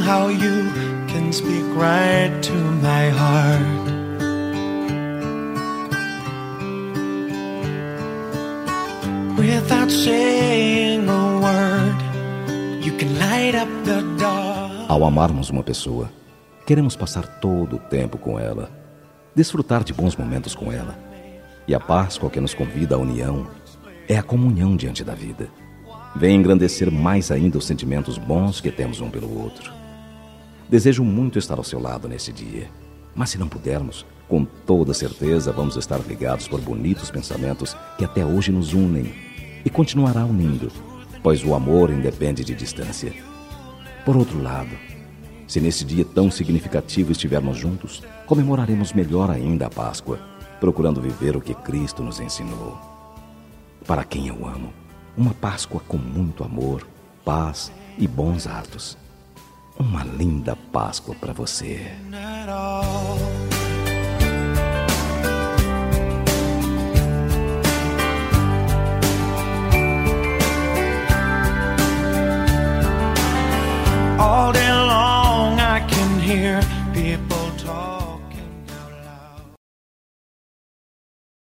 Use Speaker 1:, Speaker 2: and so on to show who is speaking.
Speaker 1: how you can speak right to my heart. Without saying a word, you can light up the dark.
Speaker 2: Ao amarmos uma pessoa, queremos passar todo o tempo com ela, desfrutar de bons momentos com ela. E a Páscoa que nos convida à união é a comunhão diante da vida. Vem engrandecer mais ainda os sentimentos bons que temos um pelo outro. Desejo muito estar ao seu lado nesse dia, mas se não pudermos, com toda certeza vamos estar ligados por bonitos pensamentos que até hoje nos unem e continuará unindo, pois o amor independe de distância. Por outro lado, se nesse dia tão significativo estivermos juntos, comemoraremos melhor ainda a Páscoa, procurando viver o que Cristo nos ensinou. Para quem eu amo, uma Páscoa com muito amor, paz e bons atos. Uma linda Páscoa para você.